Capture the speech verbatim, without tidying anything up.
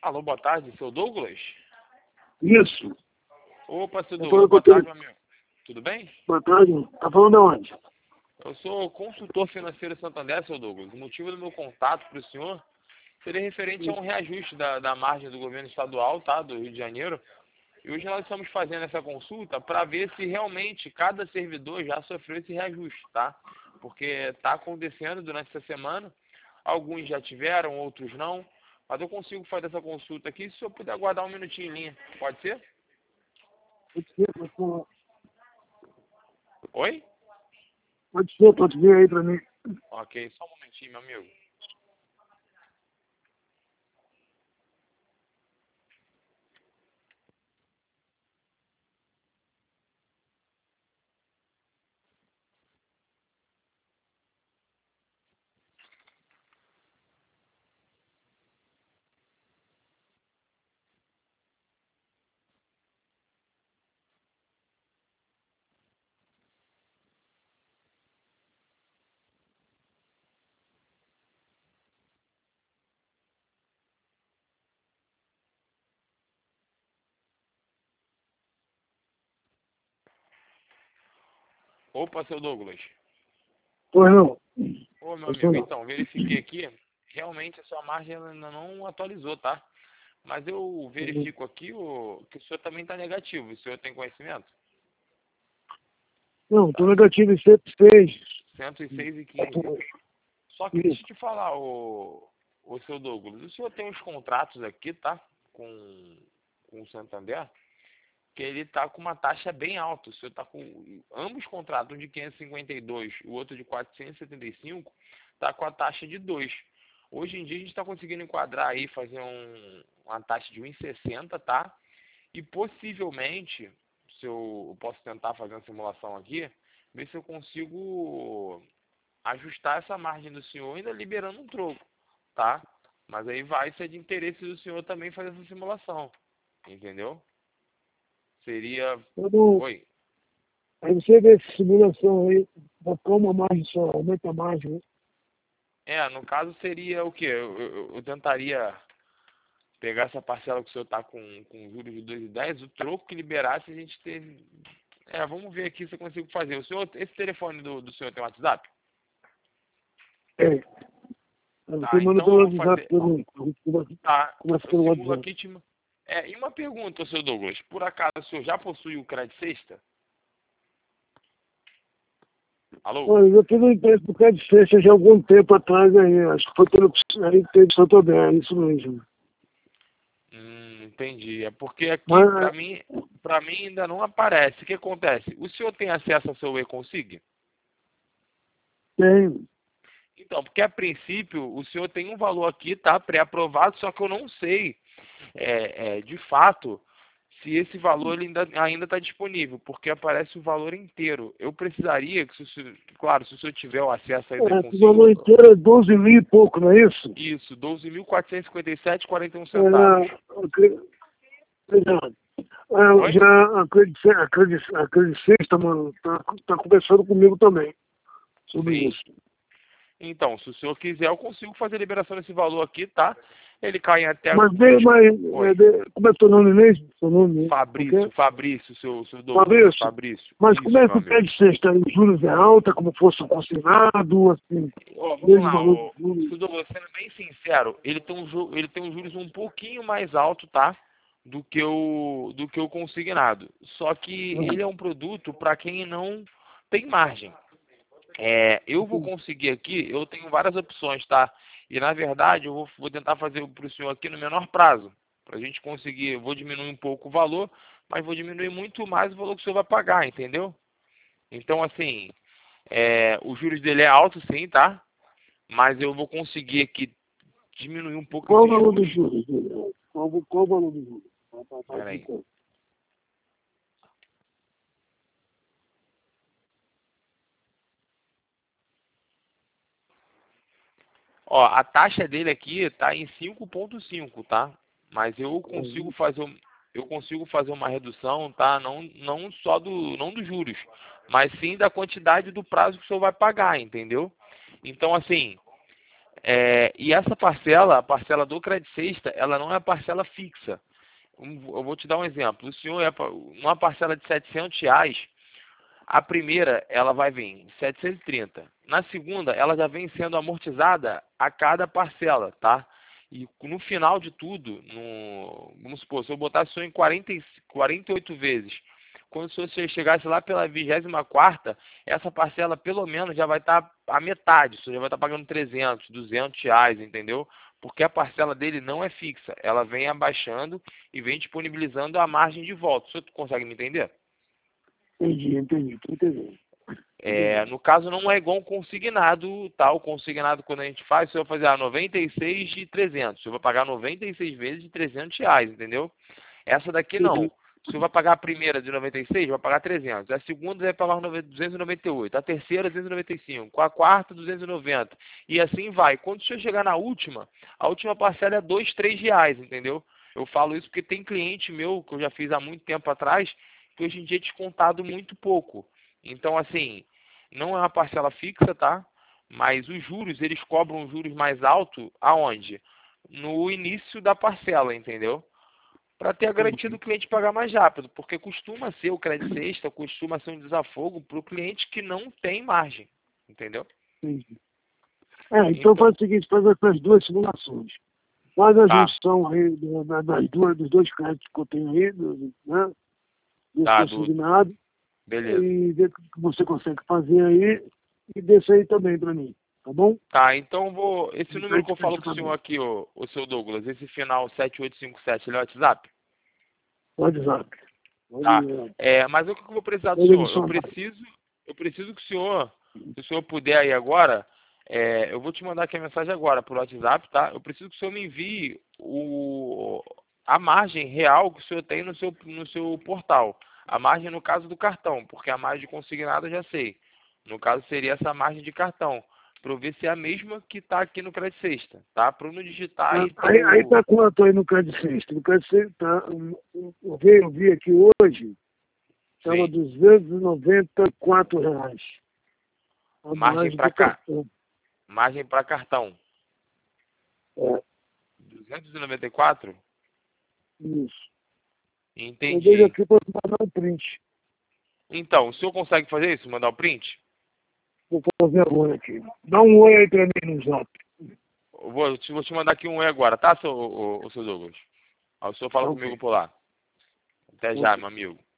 Alô, boa tarde, seu Douglas? Isso. Opa, seu Tá Douglas, falando boa com tarde, o meu amigo. Tudo bem? Boa tarde. Tá falando de onde? Eu sou consultor financeiro Santander, seu Douglas. O motivo do meu contato para o senhor seria referente a um reajuste da, da margem do governo estadual, tá, do Rio de Janeiro. E hoje nós estamos fazendo essa consulta para ver se realmente cada servidor já sofreu esse reajuste, tá? Porque está acontecendo durante essa semana. Alguns já tiveram, outros não. Mas eu consigo fazer essa consulta aqui se o senhor puder aguardar um minutinho em linha. Pode ser? Pode ser, pode ser. Oi? Pode ser, pode vir aí pra mim. Ok, só um momentinho, meu amigo. Opa, seu Douglas. Pois não. Ô, meu Pode ser amigo, não. então, verifiquei aqui. Realmente a sua margem ela ainda não atualizou, tá? Mas eu verifico aqui o, que o senhor também está negativo. O senhor tem conhecimento? Não, tô Tá. negativo em cento e seis. cento e seis e quinze. Só que deixa Isso. eu te falar, o, o seu Douglas. O senhor tem uns contratos aqui, tá? Com, com o Santander, que ele está com uma taxa bem alta. O senhor está com ambos contratos, um de quinhentos e cinquenta e dois, o outro de quatrocentos e setenta e cinco, está com a taxa de dois. Hoje em dia a gente está conseguindo enquadrar aí, fazer um, uma taxa de um vírgula sessenta, tá? E possivelmente, se eu, eu posso tentar fazer uma simulação aqui, ver se eu consigo ajustar essa margem do senhor ainda liberando um troco, tá? Mas aí vai ser de interesse do senhor também fazer essa simulação, entendeu? Seria... Eu não... Oi. Aí você vê essa simulação aí, da calma mais só, aumenta mais, né? É, no caso seria o quê? Eu, eu, eu tentaria pegar essa parcela que o senhor está com, com juros de dois e dez, o troco que liberasse a gente ter... É, vamos ver aqui se eu consigo fazer. O senhor, esse telefone do, do senhor tem WhatsApp? É. Aí você Tá, manda então eu pelo vou WhatsApp fazer... pra mim. A gente conversa Tá, conversa eu pelo simulo WhatsApp. aqui... Te... É, e uma pergunta, seu Douglas. Por acaso o senhor já possui o crédito sexta? Alô? Olha, eu tenho uma empresa do Crédito Sexta já há algum tempo atrás aí. Acho que foi pelo aí teve Santander, é isso mesmo. Hum, entendi. É porque aqui, Mas pra mim, pra mim ainda não aparece. O que acontece? O senhor tem acesso ao seu e-consig? tem. Então, porque a princípio o senhor tem um valor aqui, tá, pré-aprovado, só que eu não sei, é, é, de fato, se esse valor ele ainda ainda está disponível, porque aparece o valor inteiro. Eu precisaria que, se o senhor, claro, se o senhor tiver o acesso aí do É, esse e-consig, valor inteiro é doze mil e pouco, não é isso? isso, doze mil quatrocentos e cinquenta e sete e quarenta e um É, centavos. ok. Exato. É, Oi? já acreditei, acreditei, acreditei, tá, mano, tá, tá conversando comigo também sobre Sim. isso. Então, se o senhor quiser, eu consigo fazer a liberação desse valor aqui, tá? Ele cai em até Mas, bem, vinte... mas é, Oi. de- como é teu nome mesmo? Seu nome, né? Fabrício, Ok? Fabrício, seu, seu Douglas. Fabrício, Fabrício. mas como Isso, é meu que amigo. pede sexta? Os juros é alta, como fosse um consignado, assim, Ó, vamos mesmo lá, valor de ó. juros? Seu Douglas, sendo bem sincero, ele tem, um, ju- ele tem um juros um pouquinho mais alto, tá? Do que o, do que o consignado. Só que ele é um produto para quem não tem margem. É, eu vou conseguir aqui, eu tenho várias opções, tá? E na verdade eu vou, vou tentar fazer para o senhor aqui no menor prazo. Para a gente conseguir, eu vou diminuir um pouco o valor, mas vou diminuir muito mais o valor que o senhor vai pagar, entendeu? Então assim, é, os juros dele é alto sim, tá? Mas eu vou conseguir aqui diminuir um pouco Qual o esses valor juros. dos juros? Qual, qual o valor dos juros? Tá, tá, tá, Pera aí. explicando. Ó, a taxa dele aqui tá em cinco ponto cinco, tá? Mas eu consigo fazer um- eu consigo fazer uma redução, tá? Não não só do não dos juros, mas sim da quantidade do prazo que o senhor vai pagar, entendeu? Então assim, É, e essa parcela, a parcela do Credit Sexta, ela não é parcela fixa. Eu vou te dar um exemplo. O senhor é uma parcela de setecentos reais, a primeira ela vai vir setecentos e trinta. Na segunda, ela já vem sendo amortizada a cada parcela, tá? E no final de tudo, no, vamos supor, se eu botasse o senhor em quarenta, quarenta e oito vezes, quando o senhor chegasse lá pela vigésima quarta, essa parcela pelo menos já vai estar a metade, o senhor já vai estar pagando trezentos, duzentos reais, entendeu? Porque a parcela dele não é fixa, ela vem abaixando e vem disponibilizando a margem de volta. O senhor consegue me entender? Entendi, entendi, tô entendendo. É, no caso, não é igual um consignado, tá? O consignado, quando a gente faz, o senhor vai fazer ah, noventa e seis de trezentos. O senhor vai pagar noventa e seis vezes de trezentos reais, entendeu? Essa daqui não. O senhor vai pagar a primeira de noventa e seis, vai pagar trezentos. A segunda vai pagar duzentos e noventa e oito. A terceira, duzentos e noventa e cinco. A quarta, duzentos e noventa. E assim vai. Quando o senhor chegar na última, a última parcela é dois, três reais, entendeu? Eu falo isso porque tem cliente meu, que eu já fiz há muito tempo atrás, que hoje em dia é descontado muito pouco. Então, assim, não é uma parcela fixa, tá? Mas os juros, eles cobram juros mais altos aonde? No início da parcela, entendeu? Para ter a garantia do cliente pagar mais rápido, porque costuma ser o crédito sexta, costuma ser um desafogo para o cliente que não tem margem, entendeu? Entendi. É, então, Então, faz o seguinte, faz essas duas simulações. Faz a tá, junção aí da- das duas, dos dois créditos que eu tenho aí, do, né? Desse tá, do, consignado, beleza. e ver o que você consegue fazer aí, e desse aí também para mim, tá bom? Tá, então eu vou, esse Então, número que eu falo com o senhor aqui, o, o seu Douglas, esse final sete oito cinco sete, ele é o WhatsApp? WhatsApp. Pode, Tá, é, mas o que eu vou precisar do pode senhor? Eu adicionar. preciso, eu preciso que o senhor, se o senhor puder aí agora, é, eu vou te mandar aqui a mensagem agora por WhatsApp, tá? Eu preciso que o senhor me envie o, a margem real que o senhor tem no seu, no seu portal. A margem no caso do cartão, porque a margem de consignado eu já sei. No caso seria essa margem de cartão, para eu ver se é a mesma que está aqui no Credit Sexta, tá? Para eu não digitar Ah, e ter Aí, aí o... tá quanto aí no Credit Sexta? No Credit Sexta, tá, um, um, eu, vi, eu vi aqui hoje, estava Sim, duzentos e noventa e quatro reais. A margem margem para do cá, cartão. margem para cartão. É, duzentos e noventa e quatro? isso. Eu vejo Entendi. aqui para mandar um print. Então, o senhor consegue fazer isso? Mandar o print? Vou fazer agora aqui. Dá um oi aí para mim no zap. Eu vou, te- vou te mandar aqui um E agora, tá, seu, o, o, seu Douglas? Aí o senhor fala Tá comigo ok. por lá. Até já, Ok. meu amigo.